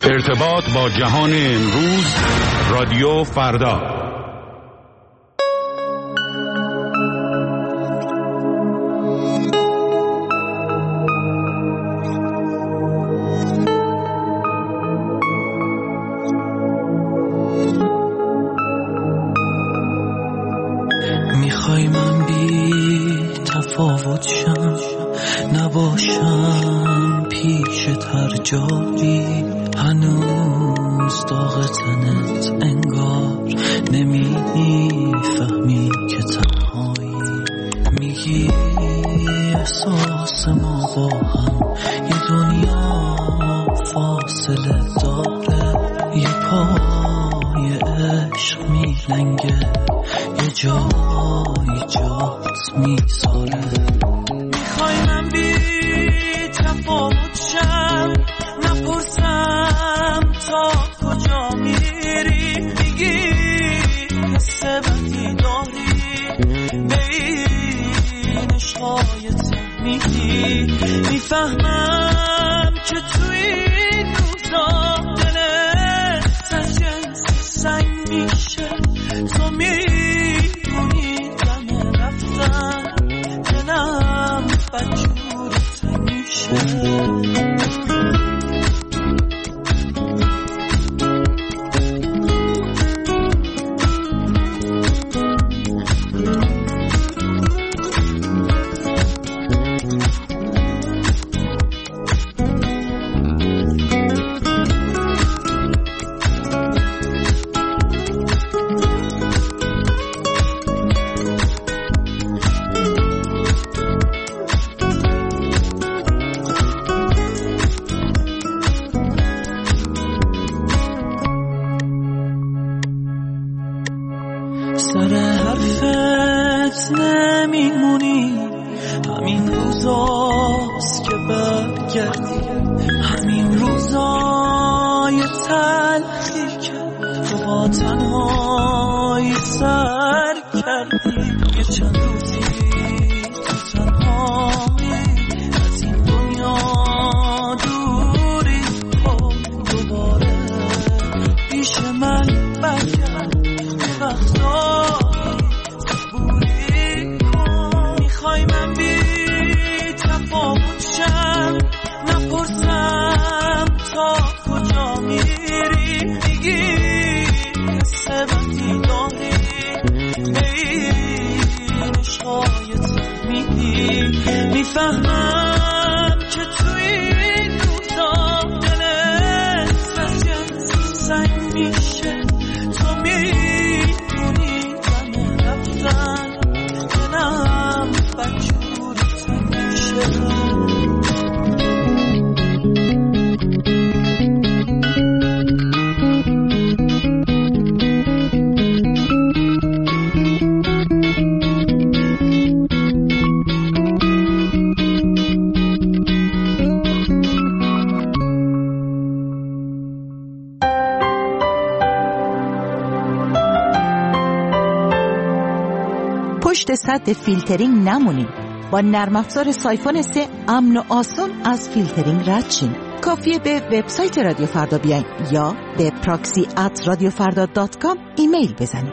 ارتباط با جهان امروز، رادیو فردا. میخوای من بی تفاوت شم، نباشم پیشت هر جایی، هنوز داغ تنت انگار نمیفهمی که تنهایی. میگی احساس ما با هم یه دنیا فاصله داره، یه پای عشق میلنگه، یه جایی جات میذاره. میخوای من بی تفاوت شم، نپرسم تا کجا میری، میگی حس بدی داری، به این عشقایت میگی. میفهمم که توی این روزا دلت از جنس سنگ میشه، تو میدونی دم رفتن دلم بدجورت میشه. سر حرفت نمیمونی، همین روزاست که برگردی، همین روزای تلخی که تو با تنهایی سر کردی. یه چند روزی تو تنهایی از این دنیا دوری کن، دوباره پیش من برگرد، میخوای من بی تفاوت شم، نپرسم تا کجا میری، میگی حس بدی داری، به این عشقایت میگی. میفهمم که توی این روزا دلت از جنس سنگ میشه، تو میدونی دم رفتن دلم بدجورت میشه. پشت سد فیلترینگ نمونید. با نرم افزار سایفون 3 امن و آسان از فیلترینگ رد شین. کافیه به وبسایت رادیو فردا بیاین یا به proxy@radiofarda.com ایمیل بزنید.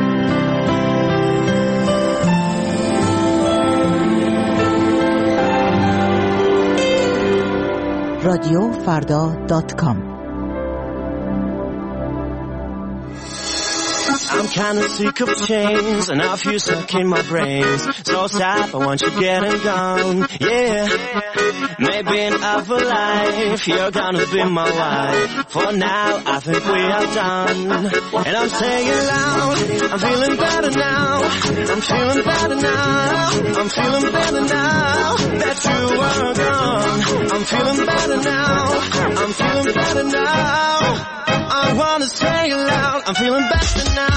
radiofarda.com. I'm kinda sick of chains and I feel stuck in my brains. So stop, I want you getting gone, yeah. Maybe in other life you're gonna be my wife. For now, I think we are done. And I'm saying loud, I'm feeling better now. I'm feeling better now. I'm feeling better now that you are gone. I'm feeling better now. I'm feeling better now. I wanna say it loud, I'm feeling better now.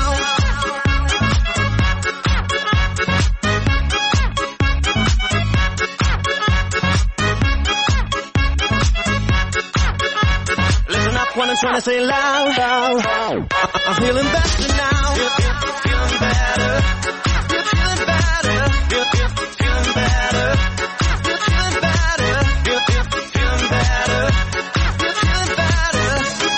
Listen up when I'm trying to say loud, loud. I'm feeling better now. Feeling better. You're feeling better. You're feeling better. You're feeling better. You're feeling better. You're feeling better.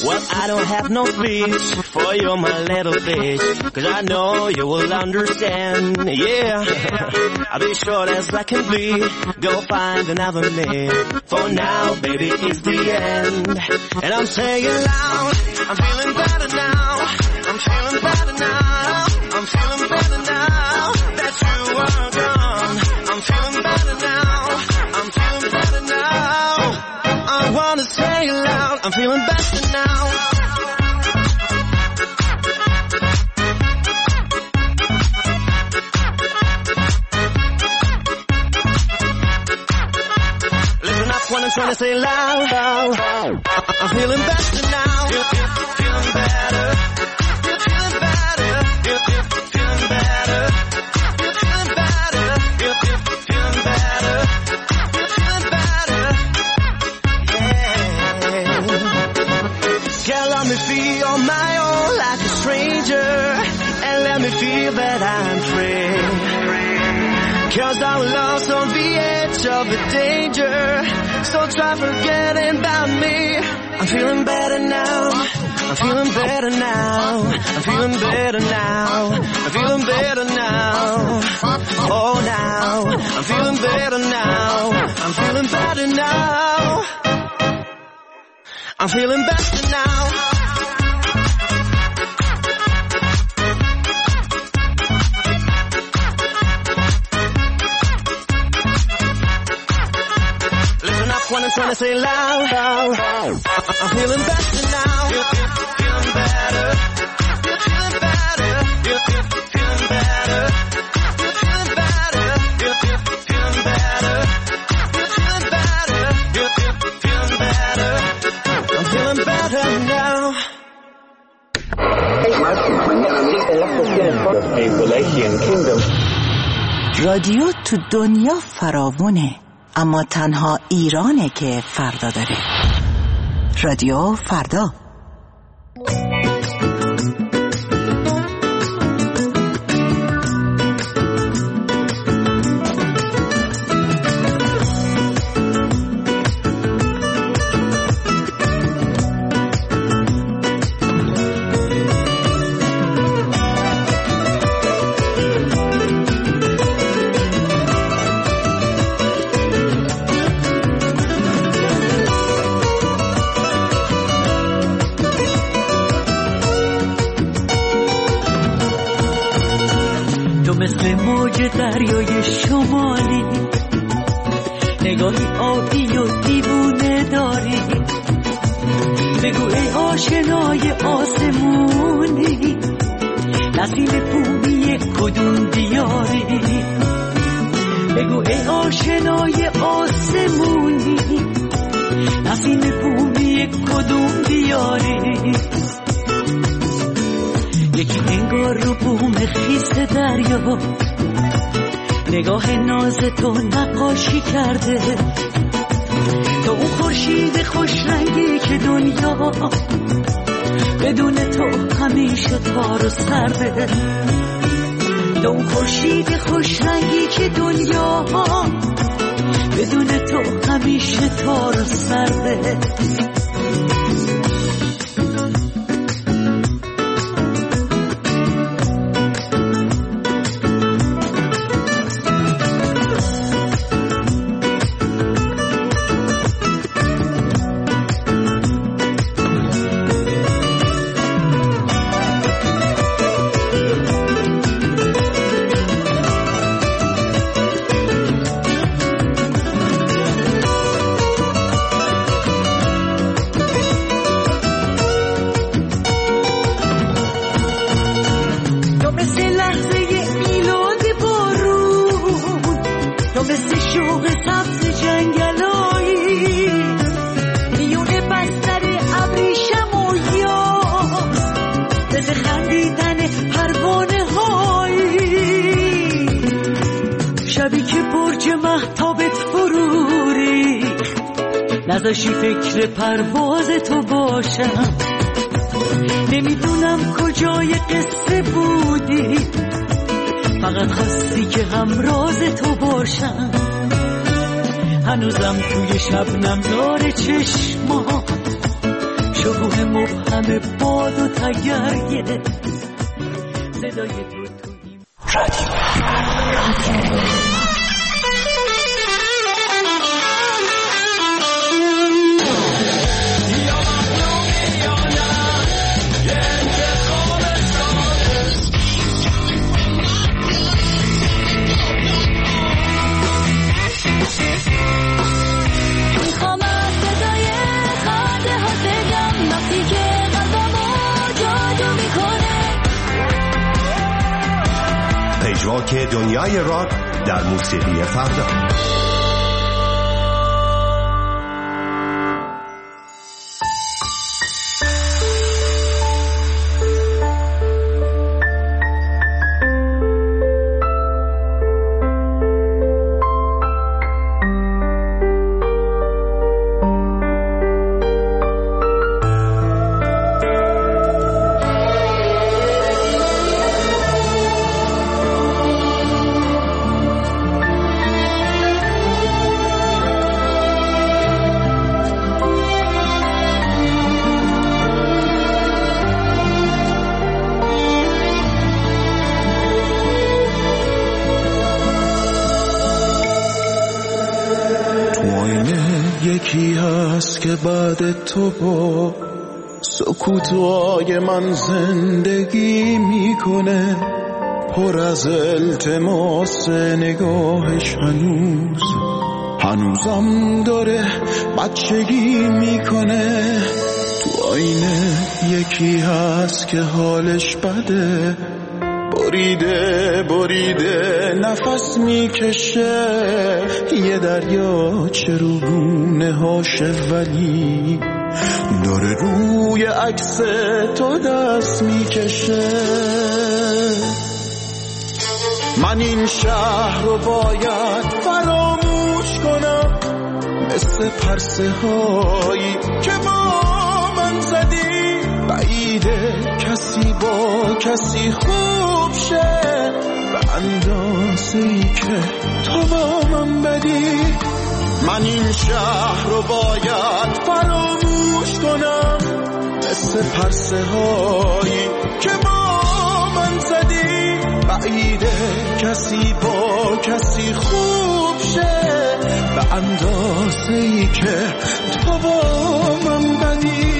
Well, I don't have no speech for you, my little bitch, 'cause I know you will understand, yeah. I'll be short as I can be, go find another man. For now, baby, it's the end. And I'm saying loud, I'm feeling better now. I'm feeling better now. I'm feeling better now that you are gone. I'm feeling better now. I'm feeling better now. I wanna say it loud. I'm feeling better now. Listen up when I'm trying to say loud. I'm feeling better now. Feeling better. Feeling better. Feeling better. Feeling better. Feeling better. Feeling better. Yeah. Girl, let me feel my own like a stranger, and let me feel that I'm free. 'Cause our love's on the edge of the danger, so try forgetting about me. I'm feeling better now. I'm feeling better now. I'm feeling better now. I'm feeling better now. Oh, now I'm feeling better now. I'm feeling better now. I'm feeling better now. When I'm trying to say loud, I'm feeling better now. Feeling better. Feeling better. Feeling better. Feeling better. Feeling better. Feeling better. Feeling better. I'm feeling better now. رادیو تو دنیا فراوونه، اما تنها ایرانه که فردا داره. رادیو فردا. دریای شمالی، نگاهی آبی و دیوونه داری، بگو ای آشنای آسمونی، نسیم بومی کدوم دیاری، بگو ای آشنای آسمونی، نسیم بومی کدوم دیاری. یکی انگار رو بوم خیس دریا، نگاه ناز تو نقاشی کرده، تو اون خورشید خوش رنگی که دنیا بدون تو همیشه تار و سرده، تو اون خورشید خوش رنگی که دنیا بدون تو همیشه تار و سرده. نذاشی فکر پرواز تو باشم، نمیدونم کجای قصه بودی، فقط خواستی که همراز تو باشم. هنوزم توی شبنم داره چشما، شکوه مبهم باد و تگرگه صدای تو توی پژواک دنیای راک در موسیقی فردا. یکی هست که بعد تو با سکوتای من زندگی میکنه، پر از التماس نگاهش هنوزم داره بچگی میکنه. تو آینه یکی هست که حالش بده، بریده نفس میکشه، یه دریا چروگونه هاشه ولی داره روی عکس تو دست میکشه. من این شهر رو باید فراموش کنم، مثل پرسه هایی که با من زدی، بعیده کسی با کسی خوب شه به اندازه‌ای که تو با من بدی. من این شهر رو باید فراموش کنم، مثل پرسه هایی که با من زدی، بعیده کسی با کسی خوب شه به اندازه‌ای که تو با من بدی.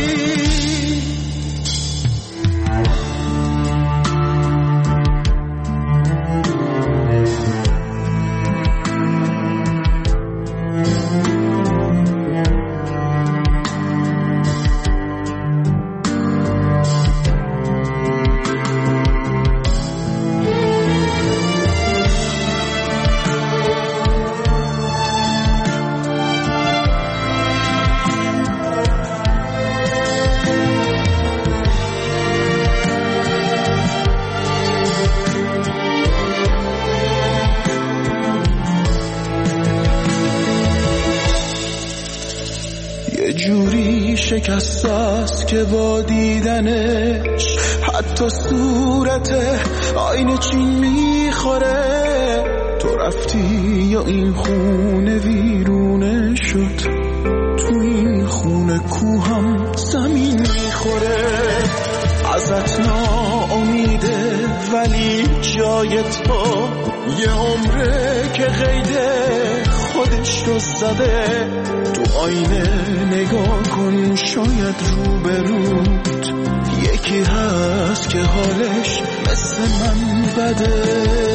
جوری شکست است که با دیدنش حتی صورت آینه چین میخوره. تو رفتی یا این خونه ویرونه شد، تو این خونه کوهم زمین میخوره. ازت ناامیده ولی جای تو یه عمره که قیده خودش رو زده. تو آینه نگاه کن، شاید روبروت یکی هست که حالش مثل من بده.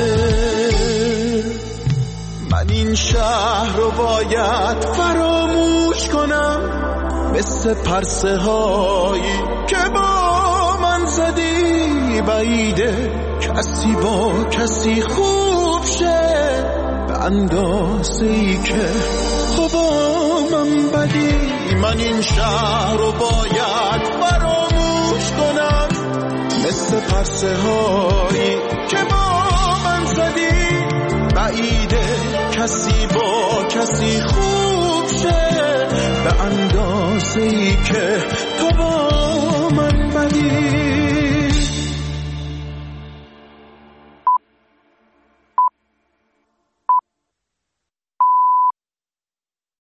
من این شهر رو باید فراموش کنم، مثل پرسه هایی که با من زدی، بعیده کسی با کسی خوب شه به اندازه‌ای که تو با من بدی. من این شهر رو باید فراموش کنم، مثل پرسه هایی که با من زدی، بعیده کسی با کسی خوب شه به اندازه‌ای که تو با من بدی.